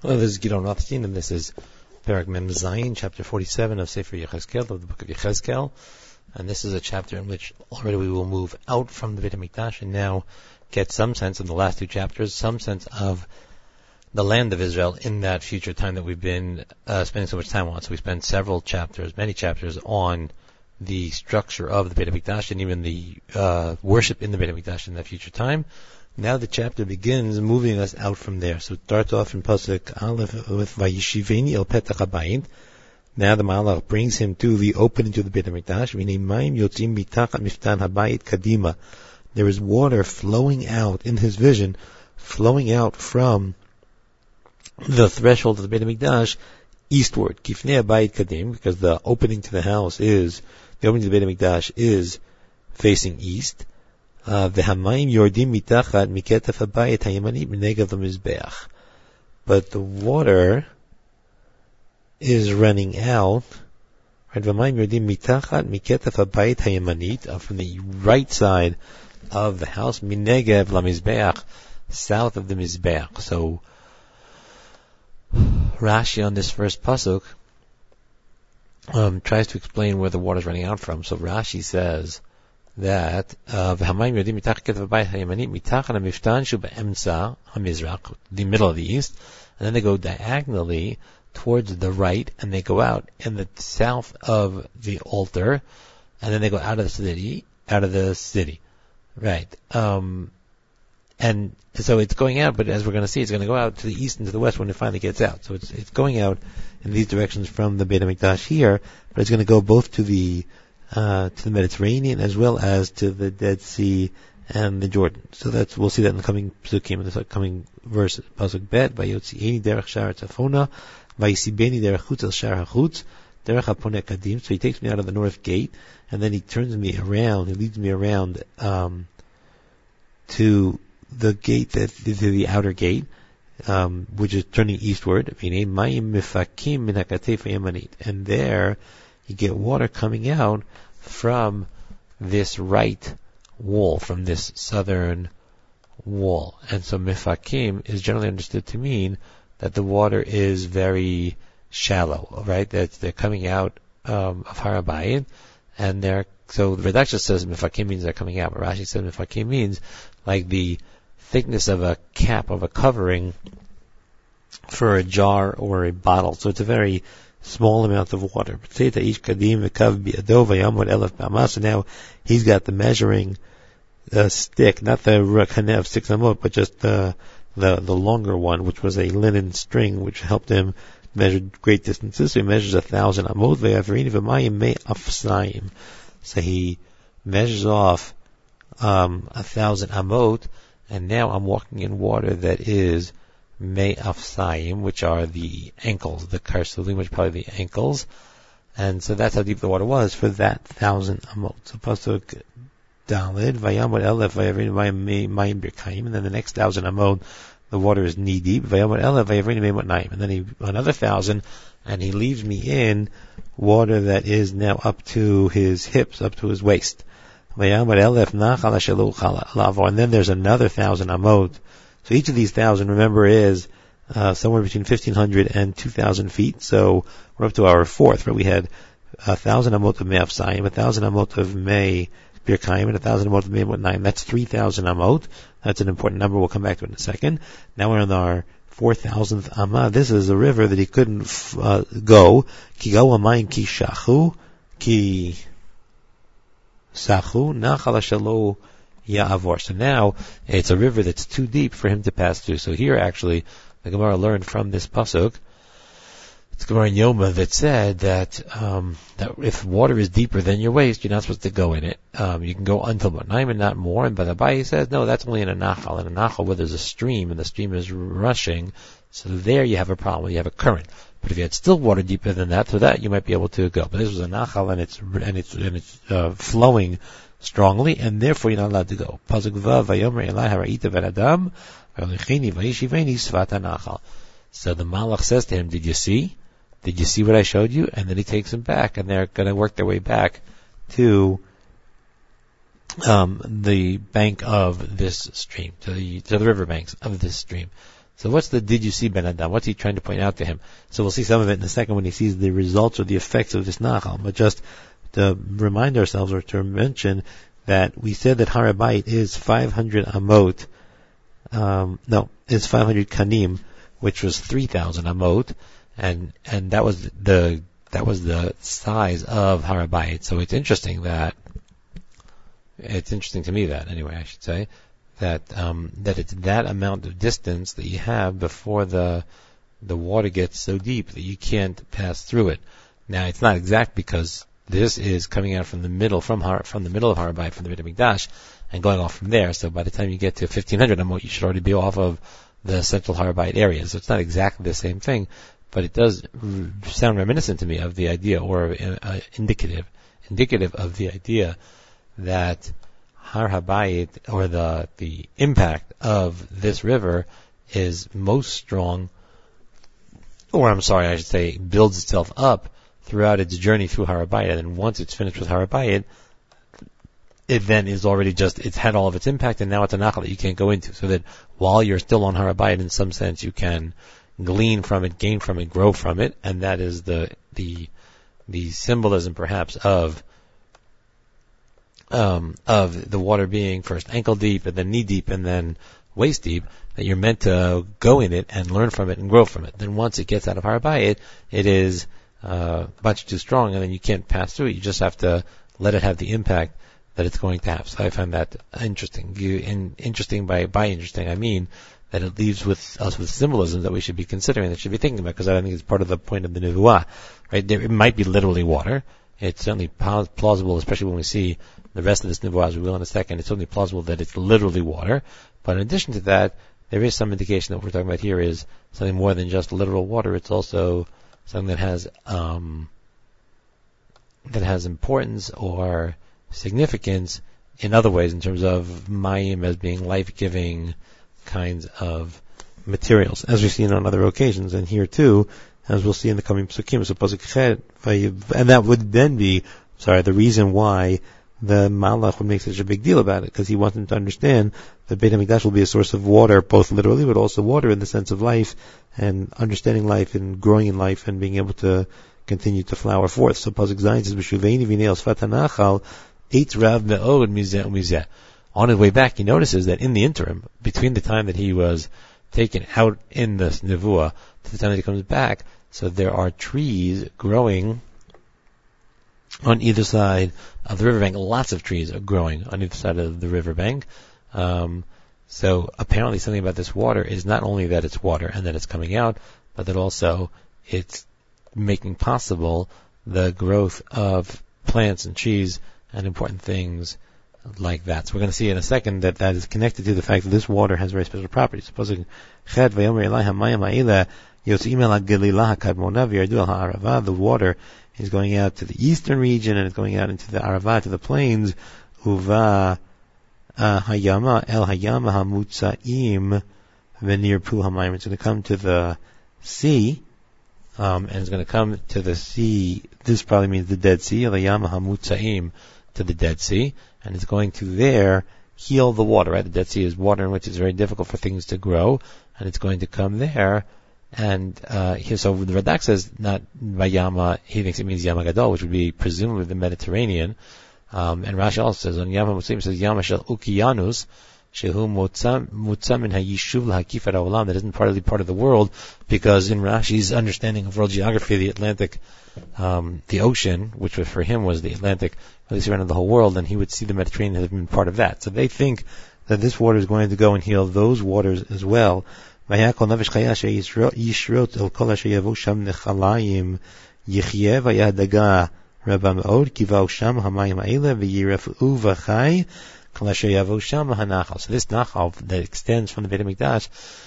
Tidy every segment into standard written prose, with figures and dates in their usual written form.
Hello, this is Gidon Rothstein, and this is Perek Mem Zayin, chapter 47 of Sefer Yechezkel, of the book of Yechezkel. And this is a chapter in which already we will move out from the Beit HaMikdash and now get some sense in the last two chapters, some sense of the land of Israel in that future time that we've been spending so much time on. So we spent many chapters on the structure of the Beit HaMikdash and even the worship in the Beit HaMikdash in that future time. Now the chapter begins moving us out from there. So it starts off in Pasuk Aleph with Vayishiveni el Petach HaBayit. Now the Malach brings him to the opening to the Beit HaMikdash. V'nei mayim yotzim mitachat miftan habayit kadima. There is water flowing out in his vision, flowing out from the threshold of the Beit HaMikdash eastward. Kifnei habayit kadim, because the opening to the opening to the Beit HaMikdash is facing east. V'hamayim yordim mitachat miketef habayit hayamani b'negav l'mizbeach. But the water is running out. V'hamayim yordim mitachat miketef habayit hayamanit, from the right side of the house, minegav l'mizbeach, south of the mizbeach. So Rashi on this first pasuk tries to explain where the water is running out from. So Rashi says that the middle of the east, and then they go diagonally towards the right, and they go out in the south of the altar, and then they go out of the city, right? And so it's going out, but as we're going to see, it's going to go out to the east and to the west when it finally gets out. So it's going out in these directions from the Beit HaMikdash here, but it's going to go both to the Mediterranean as well as to the Dead Sea and the Jordan. So we'll see that in the coming psukim, in the coming verses. Pasuk Bet, Vayotzieni derech shar tzafona, Vayisibeni derech chutz el shar hachutz, derech haponeh kadim. So he takes me out of the north gate, and then he turns me around. He leads me around to the gate, to the outer gate, which is turning eastward. And there you get water coming out from this right wall, from this southern wall. And so mifakim is generally understood to mean that the water is very shallow, right? That they're coming out of Har HaBayit, and so the Radak says mifakim means they're coming out, but Rashi says mifakim means like the thickness of a cap, of a covering for a jar or a bottle. So it's a very small amount of water. So now he's got the measuring stick, not the kanev 6 amot, but just the longer one, which was a linen string, which helped him measure great distances. So he measures 1,000 amot. So he measures off 1,000 amot, and now I'm walking in water that is Mei Afsayim, which are the ankles, the karsulim, which are probably the ankles. And so that's how deep the water was for that 1,000 amot. So Pasuk Daled, Vayamot Elef, Vayavrin Mayim Birkayim, and then the next 1,000 amot, the water is knee deep. Vayamot Elef, Vayavrin Mayim Naim, and then another 1,000, and he leaves me in water that is now up to his hips, up to his waist. Vayamot Elef Nachal Shelu Chala, and then there's another 1,000 amot. So each of these 1,000, remember, is somewhere between 1,500 and 2,000 feet. So we're up to our fourth, right? We had 1,000 amot of Mei Afsayim, 1,000 amot of Mei Birkayim, and 1,000 amot of Mei Naim. That's 3,000 amot. That's an important number. We'll come back to it in a second. Now we're on our 4,000th amah. This is a river that he couldn't go. Ki go amayim ki shachu, ki sachu, nachal shelo Ya'avor. So now it's a river that's too deep for him to pass through. So here actually the Gemara learned from this pasuk, it's Gemara in Yoma, that said that if water is deeper than your waist, you're not supposed to go in it. You can go until Naim and not more. And but Abaye says no, that's only in a nachal. In a nachal where there's a stream and the stream is rushing, so there you have a problem. You have a current. But if you had still water deeper than that, so that you might be able to go. But this was a nachal and it's flowing strongly, and therefore you're not allowed to go. Pasuk Vav, Vayomer Elai Hara'ita V'Adam V'Olichini V'Yishiveni Svat HaNachal. So the Malach says to him, Did you see what I showed you? And then he takes him back, and they're going to work their way back to the bank of this stream, to the river banks of this stream. So what's the did you see Ben Adam? What's he trying to point out to him? So we'll see some of it in a second when he sees the results or the effects of this Nachal. But just to remind ourselves or to mention that we said that Har HaBayit is 500 amot, is 500 kanim, which was 3,000 amot, and that was the size of Har HaBayit. So it's interesting to me that anyway, I should say, that it's that amount of distance that you have before the water gets so deep that you can't pass through it. Now it's not exact because this is coming out from the middle of Har HaBayit, from the Beit HaMikdash, and going off from there. So by the time you get to 1,500 amot, you should already be off of the central Har HaBayit area. So it's not exactly the same thing, but it does sound reminiscent to me of the idea, or indicative of the idea that Har HaBayit, or the impact of this river, is most strong, I should say, builds itself up throughout its journey through Har HaBayit, and once it's finished with Har HaBayit, it then is already it's had all of its impact, and now it's a nachal that you can't go into, so that while you're still on Har HaBayit, in some sense, you can glean from it, gain from it, grow from it, and that is the symbolism, perhaps, of the water being first ankle deep, and then knee deep, and then waist deep, that you're meant to go in it and learn from it and grow from it. Then once it gets out of Har HaBayit, it is much too strong, and then you can't pass through it. You just have to let it have the impact that it's going to have. So I find that interesting. Interesting by interesting, I mean that it leaves us with symbolism that we should be considering, that should be thinking about, because I think it's part of the point of the Nevuah. Right? It might be literally water. It's certainly plausible, especially when we see the rest of this Nevuah, as we will in a second. It's certainly plausible that it's literally water. But in addition to that, there is some indication that what we're talking about here is something more than just literal water. It's also something that has importance or significance in other ways, in terms of mayim as being life-giving kinds of materials, as we've seen on other occasions, and here too, as we'll see in the coming psukim. So pasuk chet, and that would then be, the reason why the Malach would make such a big deal about it, because he wants them to understand that Beit HaMikdash will be a source of water, both literally, but also water in the sense of life, and understanding life, and growing in life, and being able to continue to flower forth. So pasuk zayin says, "B'shuveini v'nei al sfat hanachal, eitz rav me'od mizeh u'mizeh." On his way back, he notices that in the interim, between the time that he was taken out in the Nevuah to the time that he comes back, so there are trees growing on either side of the riverbank. Lots of trees are growing on either side of the riverbank. So apparently something about this water is not only that it's water and that it's coming out, but that also it's making possible the growth of plants and trees and important things like that. So we're going to see in a second that is connected to the fact that this water has very special properties. Supposing the water is going out to the eastern region, and it's going out into the Arava, to the plains. Uva hayama el hayama hamutzaim v'nirpu hamayim. It's going to come to the sea, and it's going to come to the sea. This probably means the Dead Sea, el hayama hamutzaim, to the Dead Sea, and it's going to there heal the water. Right, the Dead Sea is water in which it's very difficult for things to grow, and it's going to come there. And here, so the Radak says not Vayama, he thinks it means Yama Gadol, which would be presumably the Mediterranean. And Rashi also says on Yama Muslim, says Yama Shel Ukiyanus, Shehu Mutzam in Hayishuv Lahakif at Olam, that isn't partly part of the world, because in Rashi's understanding of world geography, the Atlantic, the ocean, which for him was the Atlantic, really surrounded the whole world, and he would see the Mediterranean as being part of that. So they think that this water is going to go and heal those waters as well. Vayakol nefesh chaya yishrot el kol asher yavu sham nechalayim yichye vayadaga rabba me'od kivau sham hamayim ha'ele v'yirefu v'chai kol asher yavu sham hanachal. So this nachal that extends from the Beit HaMikdash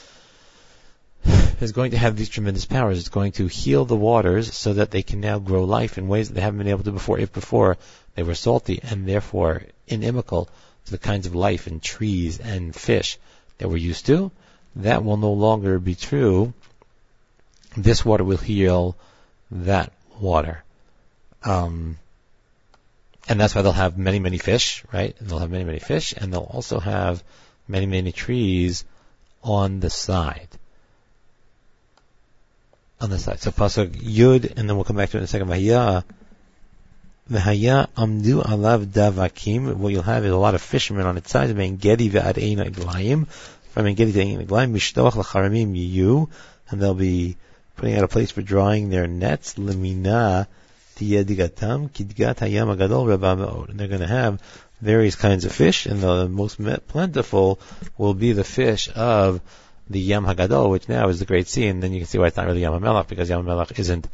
is going to have these tremendous powers. It's going to heal the waters so that they can now grow life in ways that they haven't been able to before. If before they were salty and therefore inimical to the kinds of life and trees and fish that we're used to, that will no longer be true. This water will heal that water. And that's why they'll have many, many fish, right? And they'll have many, many fish, and they'll also have many, many trees on the side. on the side. So pasuk Yud, and then we'll come back to it in a second. V'haya amdu alav davakim. What you'll have is a lot of fishermen on its sides. From Engedi to Ein Eglayim, mishtoach l'charamim yiyu, and they'll be putting out a place for drying their nets. Lemina tiyedigatam kidgat hayam agadol rabba me'od. And they're going to have various kinds of fish, and the most plentiful will be the fish of the Yam Hagadol, which now is the Great Sea, and then you can see why it's not really Yam HaMelech, because Yam HaMelech isn't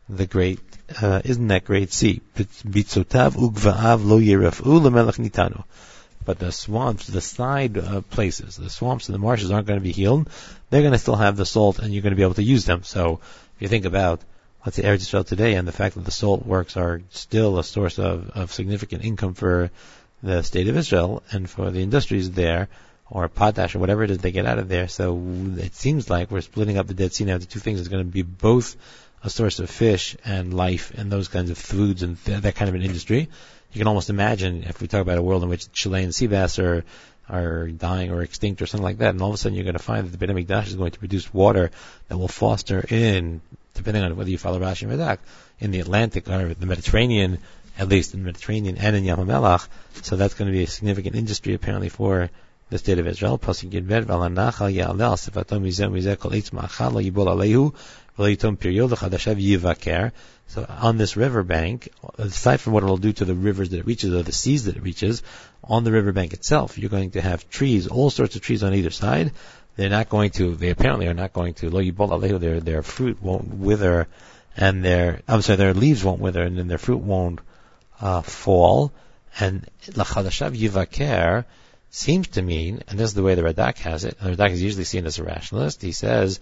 that Great Sea. Bitzotav ugva'av lo yiraf'u lemelech nitanu. But the swamps, the side places, the swamps and the marshes aren't going to be healed. They're going to still have the salt, and you're going to be able to use them. So if you think about, let's say, Eretz Yisrael today, and the fact that the salt works are still a source of significant income for the state of Israel and for the industries there, or potash, or whatever it is they get out of there. So it seems like we're splitting up the Dead Sea now into two things. It's going to be both a source of fish and life and those kinds of foods and that kind of an industry. You can almost imagine if we talk about a world in which Chilean sea bass are dying or extinct or something like that, and all of a sudden you're going to find that the Beit HaMikdash is going to produce water that will foster in, depending on whether you follow Rashi and Radak, in the Atlantic or the Mediterranean, at least in the Mediterranean and in Yam HaMelech. So that's going to be a significant industry apparently for the state of Israel. Pasuk Yud v'alanachal ya'aleh al sifato mizeh mizeh kol eitz ma'achal lo yibol alehu v'lo yitom piryo l'chadashav yivaker. So on this riverbank, aside from what it will do to the rivers that it reaches or the seas that it reaches, on the riverbank itself, you're going to have trees, all sorts of trees on either side. They apparently are not going to lo yibol alehu. Their fruit won't wither, and their leaves won't wither, and then their fruit won't fall. And l'chadashav yivaker seems to mean, and this is the way the Radak has it, and the Radak is usually seen as a rationalist, he says,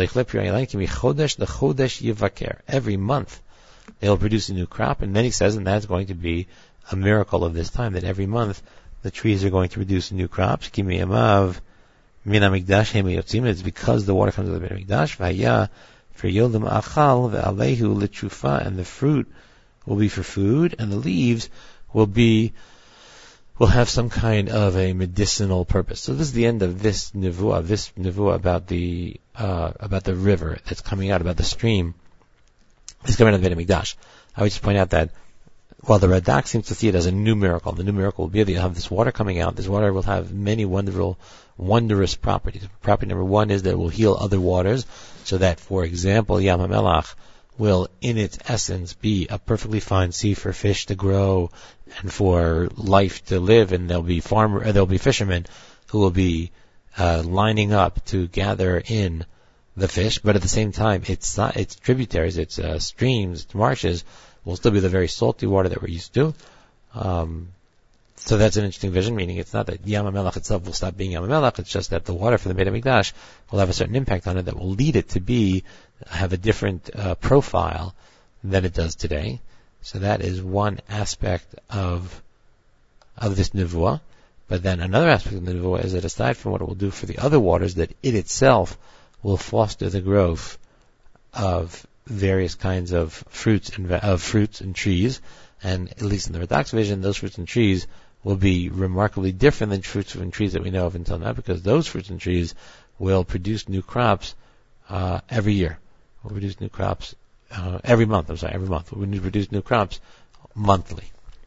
every month they'll produce a new crop, and then he says, and that's going to be a miracle of this time, that every month the trees are going to produce new crops. It's because the water comes out of the Beit HaMikdash, and the fruit will be for food, and the leaves will have some kind of a medicinal purpose. So this is the end of this nevuah about the river that's coming out, about the stream that's coming out of the Beit HaMikdash. I would just point out that while the Radak seems to see it as a new miracle, the new miracle will be that you have this water coming out. This water will have many wondrous properties. Property number one is that it will heal other waters, so that, for example, Yam HaMelech will, in its essence, be a perfectly fine sea for fish to grow and for life to live, and there'll be fishermen who will be lining up to gather in the fish, but at the same time, its tributaries, its streams, its marshes will still be the very salty water that we're used to. So that's an interesting vision, meaning it's not that Yam HaMelech itself will stop being Yam HaMelech, it's just that the water for the Beit HaMikdash will have a certain impact on it that will lead it to have a different profile than it does today. So that is one aspect of this nevuah. But then another aspect of the nevuah is that aside from what it will do for the other waters, that it itself will foster the growth of various kinds of fruits and trees. And at least in the Radak's vision, those fruits and trees will be remarkably different than fruits and trees that we know of until now, because those fruits and trees will produce new crops every year. We'll produce new crops every month. Every month. We'll produce new crops monthly.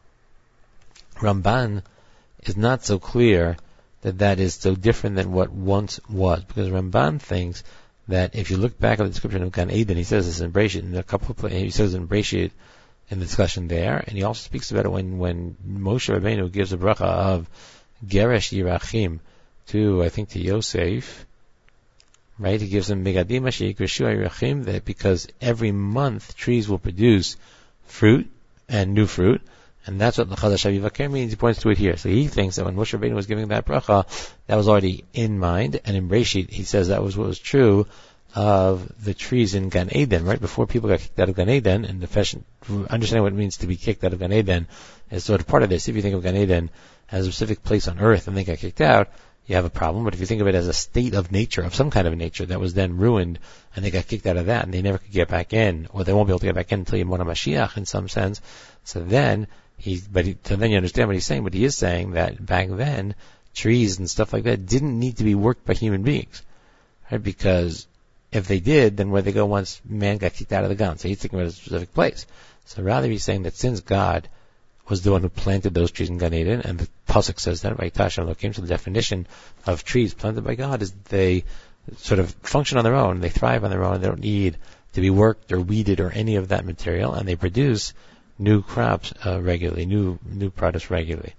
Ramban is not so clear that is so different than what once was, because Ramban thinks that if you look back at the description of Gan Eden, he says this in Breshit, in a couple of places, he says in Breshit, in the discussion there, and he also speaks about it when Moshe Rabbeinu gives a bracha of Geresh Yirachim to Yosef, right? He gives him Megadim Yikreshu Yirachim, that because every month trees will produce fruit and new fruit, and that's what the Chadashav Yivaker means. He points to it here. So he thinks that when Moshe Rabbeinu was giving that bracha, that was already in mind, and in Breshit he says that was what was true of the trees in Gan Eden, right before people got kicked out of Gan Eden, and understanding what it means to be kicked out of Gan Eden is sort of part of this. If you think of Gan Eden as a specific place on earth and they got kicked out, you have a problem. But if you think of it as a state of nature, of some kind of nature that was then ruined, and they got kicked out of that, and they never could get back in, or they won't be able to get back in until Yemona Mashiach in some sense. So then you understand what he's saying. But he is saying that back then, trees and stuff like that didn't need to be worked by human beings, right? Because if they did, then where they go once man got kicked out of the Gan? So he's thinking about a specific place. So rather he's saying that since God was the one who planted those trees in Gan Eden, and the pasuk says that, Vayitash Elokim, so the definition of trees planted by God is they sort of function on their own, they thrive on their own, they don't need to be worked or weeded or any of that material, and they produce new crops regularly, new produce regularly.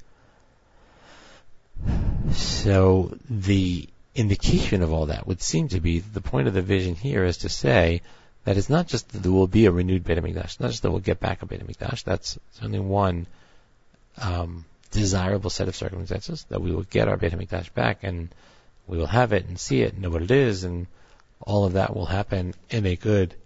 So the indication of all that would seem to be the point of the vision here is to say that it's not just that there will be a renewed Beit HaMikdash, not just that we'll get back a Beit HaMikdash, that's certainly one desirable set of circumstances, that we will get our Beit HaMikdash back and we will have it and see it and know what it is, and all of that will happen in a good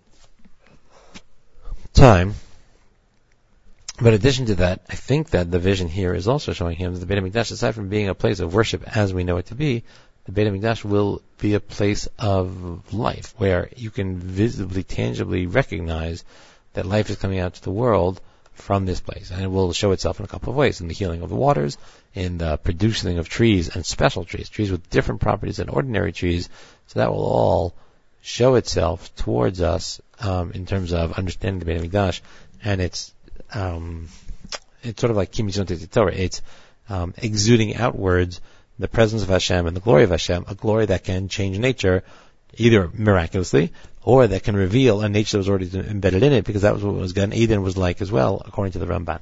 time. But in addition to that, I think that the vision here is also showing him that the Beit HaMikdash, aside from being a place of worship as we know it to be, the Beit HaMikdash will be a place of life, where you can visibly, tangibly recognize that life is coming out to the world from this place. And it will show itself in a couple of ways: in the healing of the waters, in the producing of trees and special trees with different properties than ordinary trees. So that will all show itself towards us in terms of understanding the Beit HaMikdash. And it's sort of like Kim Yisrael Torah. It's exuding outwards the presence of Hashem and the glory of Hashem, a glory that can change nature, either miraculously, or that can reveal a nature that was already embedded in it, because that was what was Gan Eden was like as well, according to the Ramban.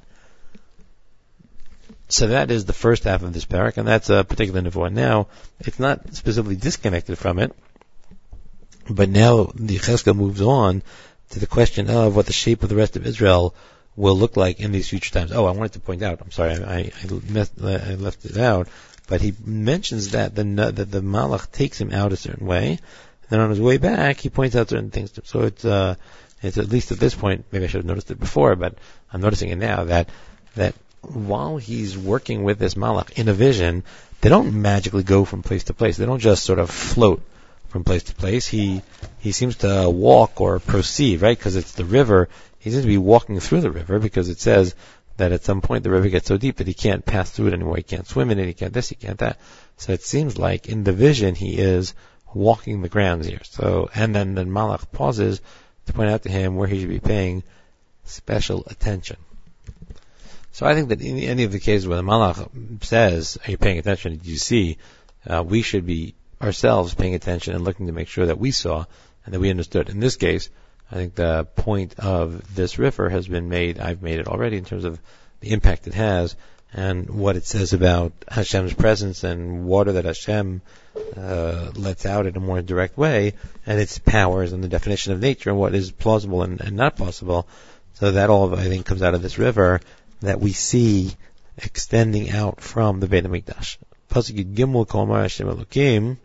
So that is the first half of this parak, and that's a particular nevuah. Now, it's not specifically disconnected from it, but now the Yechezkel moves on to the question of what the shape of the rest of Israel will look like in these future times. Oh, I wanted to point out, I'm sorry, I left it out, but he mentions that the Malach takes him out a certain way, and then on his way back, he points out certain things to him. So it's at least at this point, maybe I should have noticed it before, but I'm noticing it now, that while he's working with this Malach in a vision, they don't magically go from place to place. They don't just sort of float from place to place. He seems to walk or proceed, right? Because it's the river. He seems to be walking through the river, because it says that at some point the river gets so deep that he can't pass through it anymore. He can't swim in it. He can't this. He can't that. So it seems like in the vision he is walking the grounds here. So, and then the Malach pauses to point out to him where he should be paying special attention. So I think that in any of the cases where the Malach says, "Are you paying attention? Did you see?" We should be ourselves paying attention and looking to make sure that we saw and that we understood. In this case, I think the point of this river has been made. I've made it already in terms of the impact it has and what it says about Hashem's presence and water that Hashem lets out in a more direct way, and its powers and the definition of nature and what is plausible and not possible. So that all, I think, comes out of this river that we see extending out from the Beit HaMikdash. Pasuk Yud Gimel Kol Amar Hashem Elokim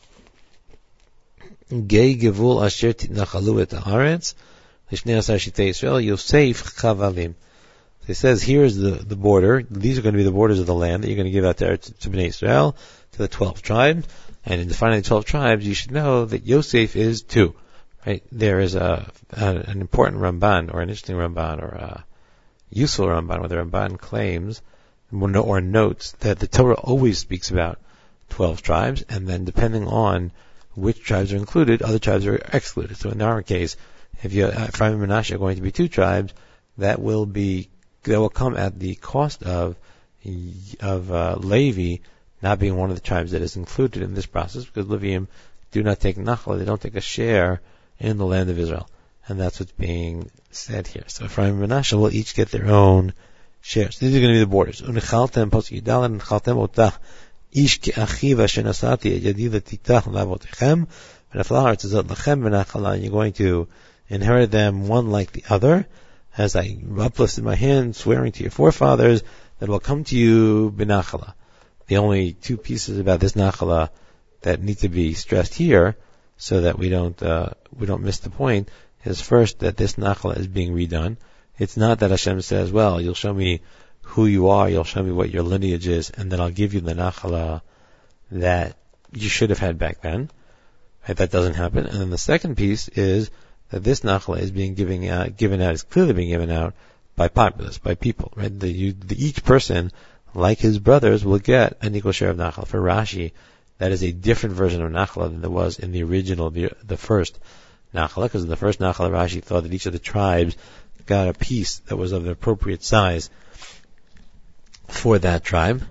Gei Gevul Asher Titnachalu Et Haaretz Lishnei Asar Shitei Yisrael Yosef Chavalim. It says here is the border. These are going to be the borders of the land that you're going to give out to Bnei Israel, to the 12 tribes. And in defining the 12 tribes, you should know that Yosef is 2. Right? There is an important Ramban, or an interesting Ramban, or a useful Ramban, where the Ramban claims or notes that the Torah always speaks about 12 tribes, and then depending on which tribes are included, other tribes are excluded. So in our case, if Ephraim and Manasseh are going to be 2 tribes, that will come at the cost of Levi not being one of the tribes that is included in this process, because Leviim do not take Nachla, they don't take a share in the land of Israel. And that's what's being said here. So Ephraim and Manasseh will each get their own shares. So these are going to be the borders. Unichaltem pasuk Yidal unichaltem otach ish ke'achiv asher nasati et yadi letitach lavotechem v'nafla haaretz azot lachem v'nachala. You're going to inherit them one like the other, as I uplifted my hand, swearing to your forefathers that will come to you b'nachala. The only 2 pieces about this nachala that need to be stressed here, so that we don't miss the point, is first that this nachala is being redone. It's not that Hashem says, well, you'll show me who you are, you'll show me what your lineage is, and then I'll give you the nachala that you should have had back then. Right? That doesn't happen. And then the second piece is that this nachala is being given out, is clearly being given out by populace, by people. Right? Each person, like his brothers, will get an equal share of nachala. For Rashi, that is a different version of Nachla than there was in the original, the first Nachla, because in the first Nachla, Rashi thought that each of the tribes got a piece that was of the appropriate size for that tribe.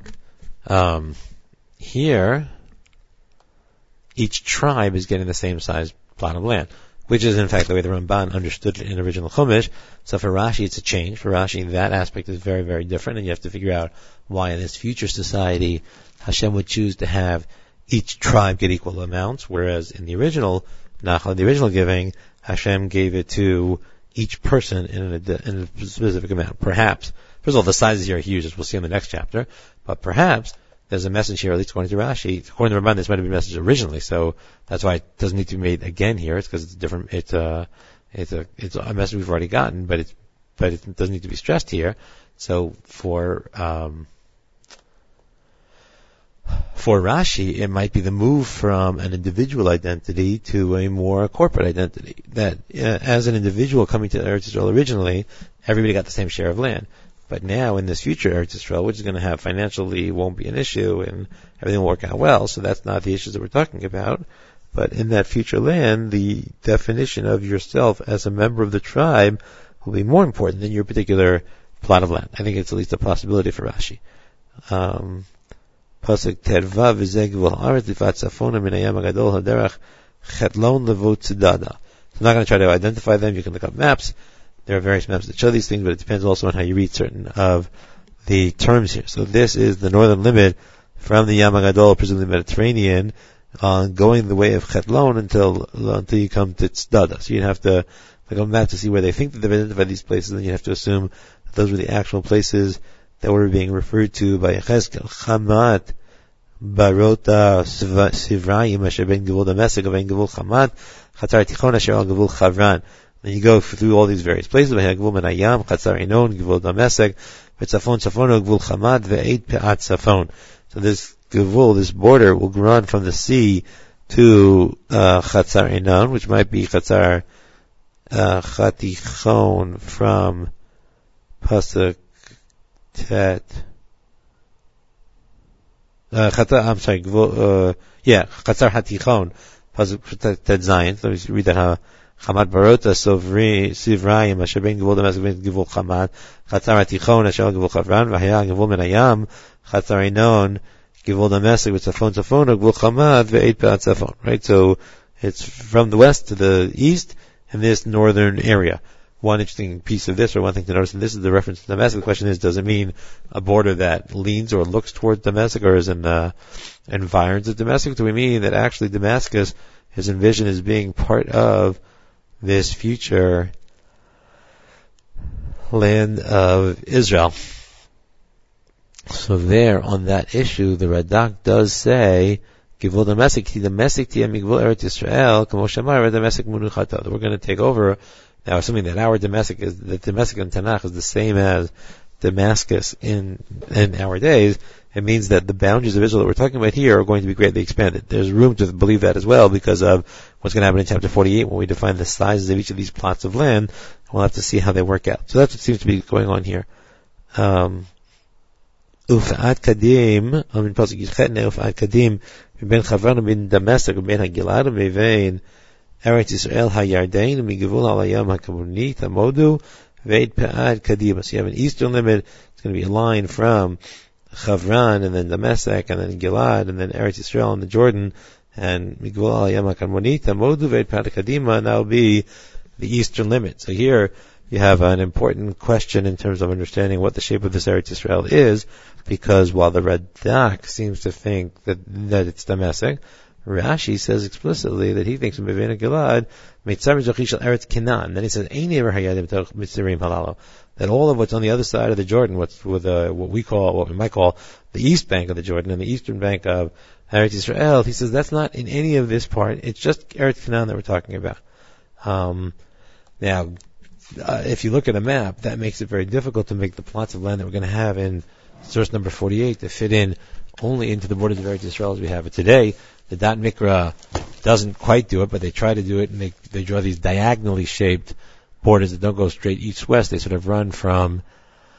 Here, each tribe is getting the same size plot of land, which is in fact the way the Ramban understood it in original Chumash. So for Rashi, it's a change. For Rashi, that aspect is very, very different, and you have to figure out why in this future society Hashem would choose to have each tribe get equal amounts, whereas in the original Nachla, the original giving, Hashem gave it to each person in a specific amount. Perhaps, first of all, the sizes here are huge, as we'll see in the next chapter, but perhaps there's a message here, at least according to Rashi. According to Ramban, this might have been a message originally, so that's why it doesn't need to be made again here. It's because it's different. It's a message we've already gotten, but it doesn't need to be stressed here. So for Rashi, it might be the move from an individual identity to a more corporate identity. That as an individual coming to Eretz Yisrael originally, everybody got the same share of land. But now in this future Eretz Yisrael, which is going to have financially won't be an issue and everything will work out well, so that's not the issues that we're talking about. But in that future land, the definition of yourself as a member of the tribe will be more important than your particular plot of land. I think it's at least a possibility for Rashi. Pasuk Tervav v'zeh gvul haaretz lifat tzafona min hayam hagadol haderech chetlon levot tzedada. So I'm not going to try to identify them. You can look up maps. There are various maps that show these things, but it depends also on how you read certain of the terms here. So this is the northern limit from the Yam HaGadol, presumably Mediterranean, going the way of Chetlon until you come to Tzedada. So you'd have to look on a map to see where they think that they've identified these places, and you have to assume that those were the actual places that were being referred to by Yechezkel. Chamat, Barota, Sivrayim, Asher ben Gevul Damesek, ben Gevul Chamat, Chatzar Tichon, Asher al Gevul Chavran. Then you go through all these various places. Gevul Menayam, Chatzar Inon, Gevul Damesek, Tzafon, Tzafon, Gevul Chamat, ve'eit pe'at Tzafon. So this Gevul, this border, will run from the sea to Chatzar Inon, which might be Chatzar Chatichon from Pasuk Tet. Chatzar Hatichon, Pasuk Tet Zion. Let me read that how. Chamat Barota, Sivrayim, Asher ben Gevul Damesek, ben Gevul Chamat, Chatzar Hatichon, Asher Gevul Chavran, V'haya Gevul Menayam, Chatzar Inon, Gevul Damesek, Tzafon Tzafon, Gevul Chamat, ve'eit pe'at Tzafon. Right, so it's from the west to the east in this northern area. One interesting piece of this, or one thing to notice, and this is the reference to Damascus. The question is, does it mean a border that leans or looks towards Damascus, or is in the environs of Damascus? Do we mean that actually Damascus is envisioned as being part of this future land of Israel? So there, on that issue, the Radak does say, Givul Damesek tia migvul Eretz Yisrael, kamo shamar Damesek munuchata. That we're going to take over. Now, assuming that our Damascus in Tanakh is the same as Damascus in our days, it means that the boundaries of Israel that we're talking about here are going to be greatly expanded. There's room to believe that as well because of what's going to happen in chapter 48 when we define the sizes of each of these plots of land. We'll have to see how they work out. So that's what seems to be going on here. Ufa'at Kadim, Pasuk Yichetne, Ufa'at Kadim, Ben Chavran, Ben Damascus, Ben Hagilad, Ben Eretz Yisrael HaYardain, Migivul Alayam HaKamunit, Hamodu, Ve'et Pa'ad Kadima. So you have an eastern limit. It's going to be a line from Chavran, and then Damascus, and then Gilad, and then Eretz Yisrael and the Jordan, and Migvul Alayam HaKamunit, Hamodu, Ve'et Pa'ad Kadima, and that will be the eastern limit. So here you have an important question in terms of understanding what the shape of this Eretz Yisrael is, because while the Radak seems to think that it's Damascus, Rashi says explicitly that he thinks of Mevena Gilad, Meitzar Zochishal Eretz Canaan. Then he says, that all of what's on the other side of the Jordan, what we might call the east bank of the Jordan and the eastern bank of Eretz Yisrael, he says that's not in any of this part. It's just Eretz Canaan that we're talking about. Now, if you look at a map, that makes it very difficult to make the plots of land that we're going to have in source number 48 to fit in only into the borders of Eretz Yisrael as we have it today. The Dat Mikra doesn't quite do it, but they try to do it, and they draw these diagonally shaped borders that don't go straight east-west. They sort of run from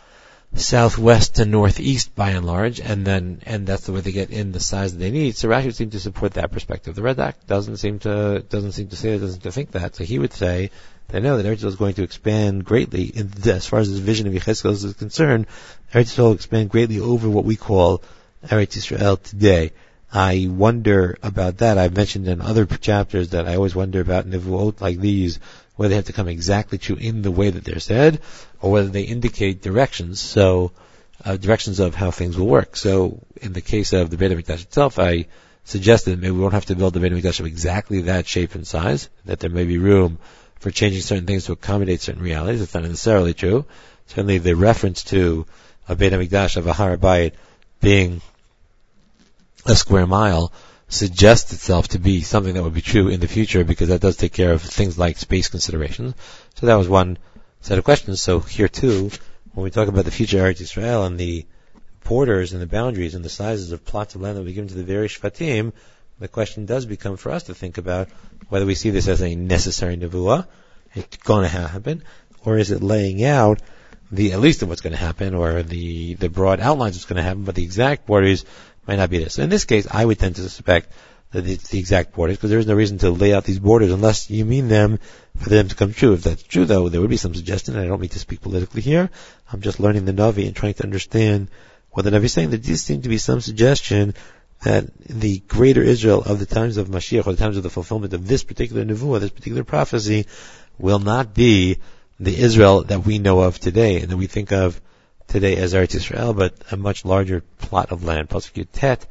southwest to northeast by and large, and that's the way they get in the size that they need. So Rashi would seem to support that perspective. The Radak doesn't seem to think that. So he would say that no, that Eretz Yisrael is going to expand greatly as far as the vision of Yechezkel is concerned. Eretz Yisrael will expand greatly over what we call Eretz Yisrael today. I wonder about that. I've mentioned in other chapters that I always wonder about nevuot like these, whether they have to come exactly true in the way that they're said, or whether they indicate directions. So, directions of how things will work. So, in the case of the Beit HaMikdash itself, I suggested that maybe we won't have to build the Beit HaMikdash of exactly that shape and size, that there may be room for changing certain things to accommodate certain realities. It's not necessarily true. Certainly the reference to a Beit HaMikdash of a Har Bayit being a square mile suggests itself to be something that would be true in the future, because that does take care of things like space considerations. So that was one set of questions. So here too, when we talk about the future Eretz Yisrael and the borders and the boundaries and the sizes of plots of land that we give to the various Shvatim, the question does become for us to think about whether we see this as a necessary nevuah, it's going to happen, or is it laying out at least of what's going to happen, or the broad outlines of what's going to happen, but the exact borders might not be this. So in this case, I would tend to suspect that it's the exact borders, because there is no reason to lay out these borders unless you mean them for them to come true. If that's true, though, there would be some suggestion, and I don't mean to speak politically here. I'm just learning the Navi and trying to understand what the Navi is saying. There does seem to be some suggestion that the greater Israel of the times of Mashiach, or the times of the fulfillment of this particular nevuah, this particular prophecy, will not be the Israel that we know of today, and that we think of today as Eretz Yisrael, but a much larger plot of land. Pasuk Yutet,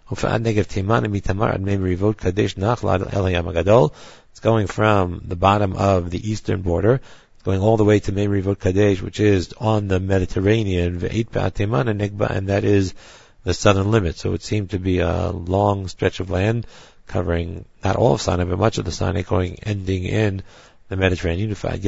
it's going from the bottom of the eastern border, going all the way to Meim Rivot Kadesh, which is on the Mediterranean, and that is the southern limit. So it seemed to be a long stretch of land covering not all of Sinai, but much of the Sinai, ending in the Mediterranean.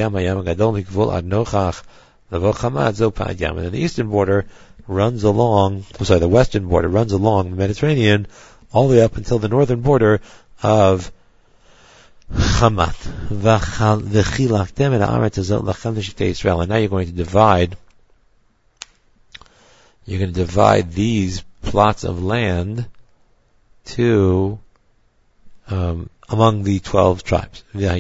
And the eastern border runs along, the western border runs along the Mediterranean all the way up until the northern border of Hamat. And now you're going to divide these plots of land to among the 12 tribes.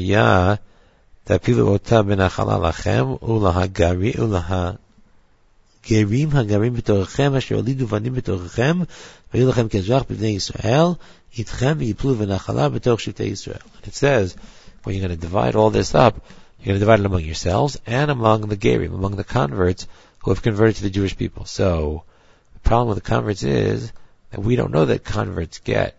תפילו אותה בנחלה לכם, ולהגרים הגרים בתוככם, אשר הולידו בנים בתוככם, ויהיו לכם כאזרח בבני ישראל, איתכם ויפלו בנחלה בתוך שבטי ישראל. And it says, when you're going to divide all this up, you're going to divide it among yourselves and among the Gerim, among the converts who have converted to the Jewish people. So, the problem with the converts is that we don't know that converts get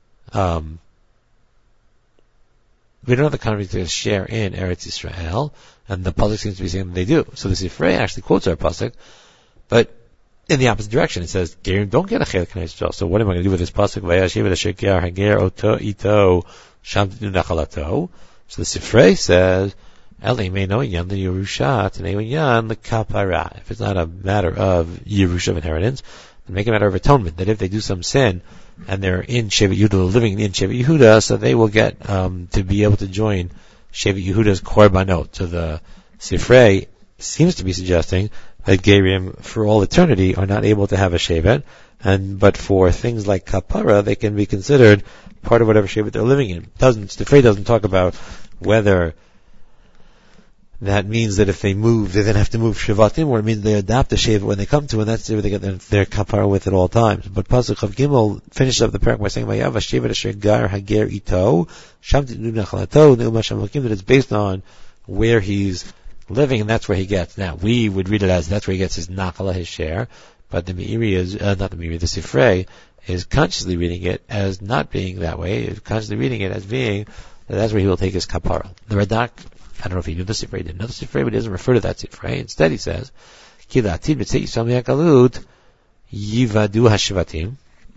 we don't know the converts to share in Eretz Yisrael, and the pasuk seems to be saying that they do. So the Sifrei actually quotes our pasuk, but in the opposite direction. It says, Gerim don't get a chelik in Eretz Yisrael. So what am I going to do with this pasuk? Vayashiv asher ger hager oto ito sham titnu nachalato. So the Sifrei says, Eli meino inyan the Yerusha t'nei inyan the kapara. If it's not a matter of Yerusha of inheritance, then make a matter of atonement. That if they do some sin, and they're in Shevet Yehuda, living in Shevet Yehuda, so they will get to be able to join Shevet Yehuda's korbanot. So the Sifrei seems to be suggesting that Gerim, for all eternity, are not able to have a Shevet, but for things like Kapara, they can be considered part of whatever Shevet they're living in. Sifrei doesn't talk about whether that means that if they move, they then have to move Shevatim, or it means they adopt a Shevet when they come to, and that's where they get their kapara with at all times. But Pasuk Chav Gimel finishes up the parak by saying, "Vayav Shevet asher gar hager ito sham titnu nachalato ne'um Hashem Elokim," that it's based on where he's living, and that's where he gets. Now we would read it as that's where he gets his nachala, his share, but the Meiri is not the Meiri, the Sifrei is consciously reading it as not being that way. Is consciously reading it as being that that's where he will take his kapara. The Radak, I don't know if he knew the Sifrei, didn't know the Sifrei, but he doesn't refer to that Sifrei. Instead he says, Ki la'atid b'tzei Yisrael mi'hagalut yivadu hashvatim.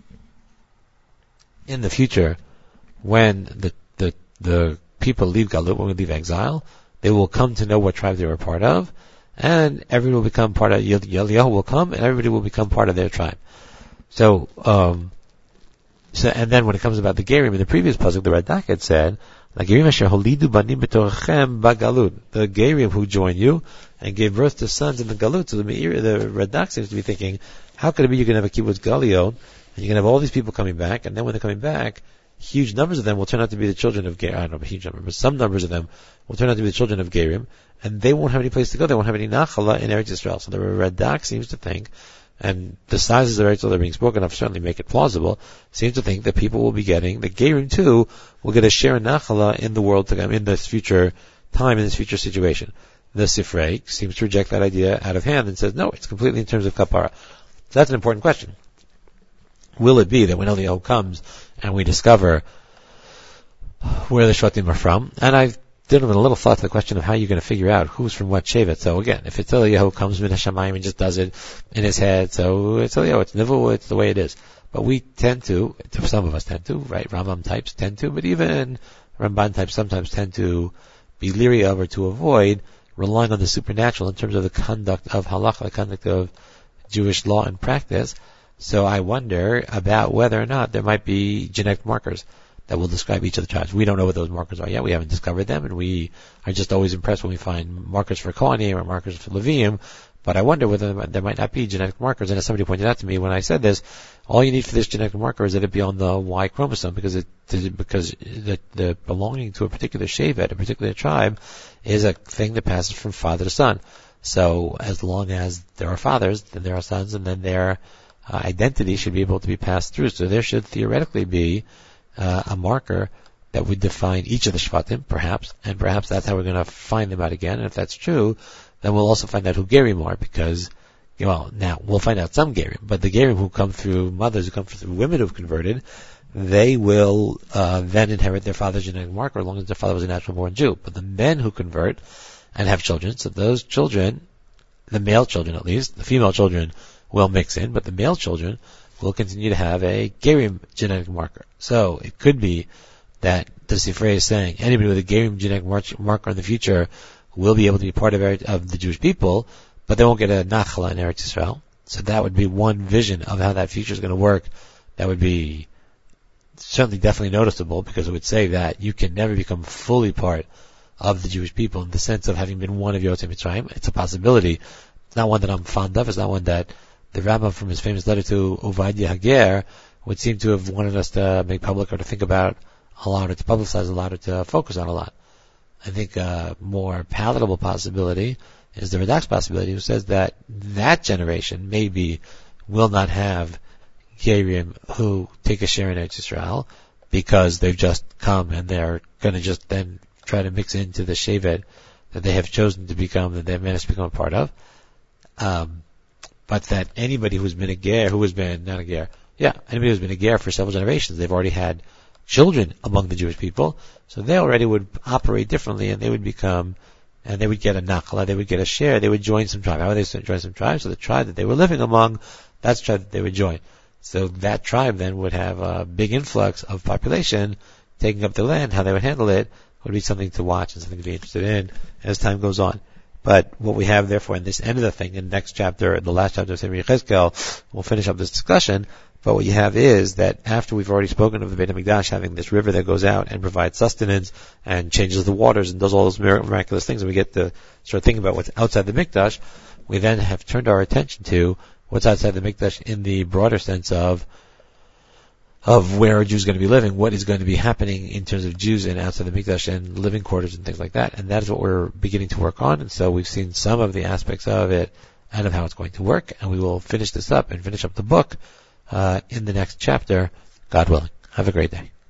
In the future, when the people leave Galut, when we leave exile, they will come to know what tribe they were part of, and everyone will become part of, Yeliyahu will come, and everybody will become part of their tribe. So, and then when it comes about the Gerim, in the previous pasuk, the Radak had said, the Gerim who join you, and gave birth to sons in the Galut. So the Radak seems to be thinking, how could it be you can have a kibbutz Galio, and you can have all these people coming back, and then when they're coming back, huge numbers of them will turn out to be the children of Gerim. I don't know, a huge number, but some numbers of them will turn out to be the children of Gerim, and they won't have any place to go. They won't have any nachala in Eretz Yisrael. So the Radak seems to think, and the sizes of Eretz Yisrael that are being spoken of certainly make it plausible, seems to think that people will be getting, the Gerim too, will get a share in nachala in the world to come, in this future time, in this future situation. The Sifrei seems to reject that idea out of hand and says, no, it's completely in terms of kapara. So that's an important question. Will it be that when Eliyahu comes and we discover where the Shvatim are from, and I've given a little thought to the question of how you're going to figure out who's from what Shevet. So again, if it's Eliyahu comes min Hashamayim and just does it in his head, so it's Eliyahu, it's Nivu, it's the way it is. But we tend to, some of us tend to, right? Rambam types tend to, but even Ramban types sometimes tend to be leery of or to avoid relying on the supernatural in terms of the conduct of halakha, the conduct of Jewish law and practice. So I wonder about whether or not there might be genetic markers that will describe each of the tribes. We don't know what those markers are yet. We haven't discovered them, and we are just always impressed when we find markers for Kohanim or markers for Levium. But I wonder whether there might not be genetic markers. And as somebody pointed out to me when I said this, all you need for this genetic marker is that it be on the Y chromosome, because the belonging to a particular shevet, a particular tribe, is a thing that passes from father to son. So as long as there are fathers, then there are sons, and then their identity should be able to be passed through. So there should theoretically be a marker that would define each of the Shvatim, perhaps, and perhaps that's how we're going to find them out again. And if that's true, then we'll also find out who Gerim are, because, now we'll find out some Gerim, but the Gerim who come through mothers, who come through women who've converted, they will then inherit their father's genetic marker as long as their father was a natural born Jew. But the men who convert and have children, so those children, the male children at least, the female children will mix in, but the male children will continue to have a Gerim genetic marker. So it could be that the Sifrei is saying anybody with a Gerim genetic marker in the future will be able to be part of the Jewish people, but they won't get a Nachla in Eretz Yisrael. So that would be one vision of how that future is going to work. That would be certainly definitely noticeable, because it would say that you can never become fully part of the Jewish people in the sense of having been one of Yotzei Mitzrayim. It's a possibility. It's not one that I'm fond of. It's not one that the Rambam from his famous letter to Ovadia Hager would seem to have wanted us to make public or to think about a lot, or to publicize a lot, or to focus on a lot. I think a more palatable possibility is the Radak's possibility, who says that that generation maybe will not have Gerim who take a share in Eretz Yisrael, because they've just come and they're going to just then try to mix into the Shevet that they have chosen to become, that they've managed to become a part of. But that anybody who's been a ger, anybody who's been a ger for several generations, they've already had children among the Jewish people, so they already would operate differently, and they would become, and they would get a nachla, they would get a share, they would join some tribe. How would they join some tribe? So the tribe that they were living among, that's the tribe that they would join. So that tribe then would have a big influx of population taking up the land. How they would handle it would be something to watch and something to be interested in as time goes on. But what we have, therefore, in this end of the thing, in the next chapter, the last chapter of Sefer Yechezkel, we'll finish up this discussion. But what you have is that after we've already spoken of the Beit HaMikdash having this river that goes out and provides sustenance and changes the waters and does all those miraculous things, and we get to start thinking about what's outside the Mikdash, we then have turned our attention to what's outside the Mikdash in the broader sense of where are Jews going to be living, what is going to be happening in terms of Jews and outside the Mikdash and living quarters and things like that. And that is what we're beginning to work on. And so we've seen some of the aspects of it and of how it's going to work. And we will finish this up and finish up the book in the next chapter, God willing. Have a great day.